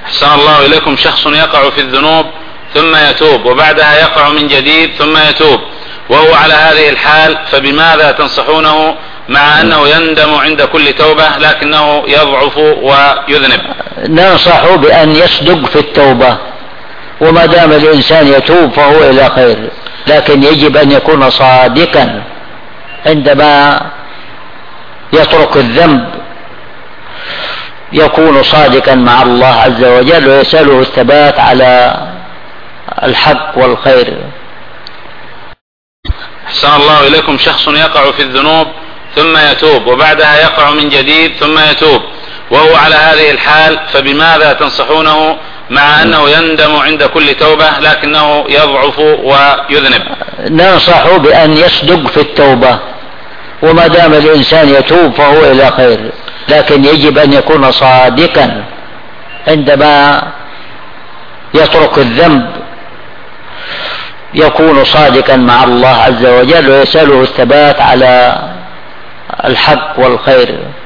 أحسن الله إليكم. شخص يقع في الذنوب ثم يتوب وبعدها يقع من جديد ثم يتوب وهو على هذه الحال، فبماذا تنصحونه مع أنه يندم عند كل توبة لكنه يضعف ويذنب؟ ننصح بأن يصدق في التوبة، وما دام الإنسان يتوب فهو إلى خير، لكن يجب أن يكون صادقا عندما يترك الذنب، يكون صادقا مع الله عز وجل ويسأله الثبات على الحق والخير. أحسن الله إليكم. شخص يقع في الذنوب ثم يتوب وبعدها يقع من جديد ثم يتوب وهو على هذه الحال، فبماذا تنصحونه مع أنه يندم عند كل توبة لكنه يضعف ويذنب؟ ننصح بأن يصدق في التوبة، وما دام الإنسان يتوب فهو إلى خير، لكن يجب أن يكون صادقا عندما يترك الذنب، يكون صادقا مع الله عز وجل ويسأله الثبات على الحق والخير.